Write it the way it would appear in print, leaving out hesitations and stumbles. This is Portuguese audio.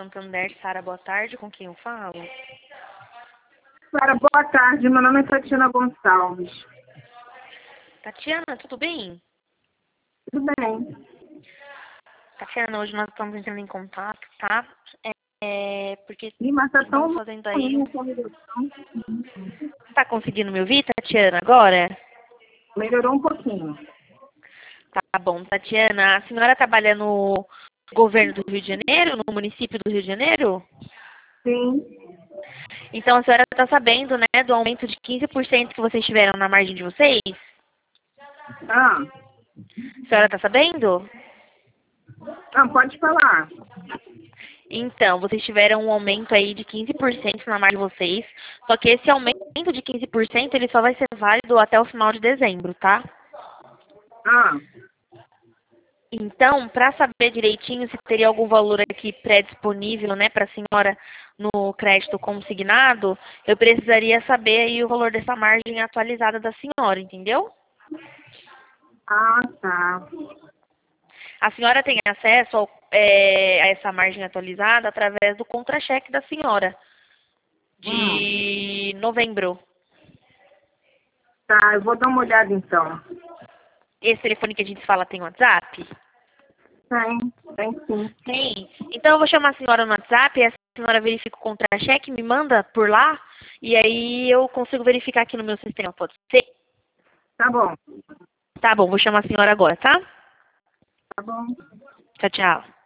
Santander. Sara, boa tarde. Com quem eu falo? Sara, boa tarde. Meu nome é Tatiana Gonçalves. Tatiana, tudo bem? Tudo bem? Tatiana, hoje nós estamos entrando em contato, tá? Porque Ih, mas tá estamos tão fazendo aí... ruim essa ligação. Tá conseguindo me ouvir, Tatiana, agora? Melhorou um pouquinho. Tá bom. Tatiana, a senhora trabalha no governo do Rio de Janeiro, no município do Rio de Janeiro? Sim. Então a senhora está sabendo, né, do aumento de 15% que vocês tiveram na margem de vocês? Ah, A senhora está sabendo? pode falar. Então, vocês tiveram um aumento aí de 15% na margem de vocês, só que esse aumento de 15% ele só vai ser válido até o final de dezembro, tá? Ah, Então, para saber direitinho se teria algum valor aqui pré-disponível, né, para a senhora no crédito consignado, eu precisaria saber aí o valor dessa margem atualizada da senhora, entendeu? tá. A senhora tem acesso a essa margem atualizada através do contra-cheque da senhora, Hum, de novembro. tá, eu vou dar uma olhada então. Esse telefone que a gente fala tem WhatsApp? Tem sim. Tem. Então eu vou chamar a senhora no WhatsApp, e a senhora verifica o contra-cheque, me manda por lá, e aí eu consigo verificar aqui no meu sistema, pode ser? Tá bom. Tá bom, vou chamar a senhora agora, tá? Tá bom. Tchau, tchau.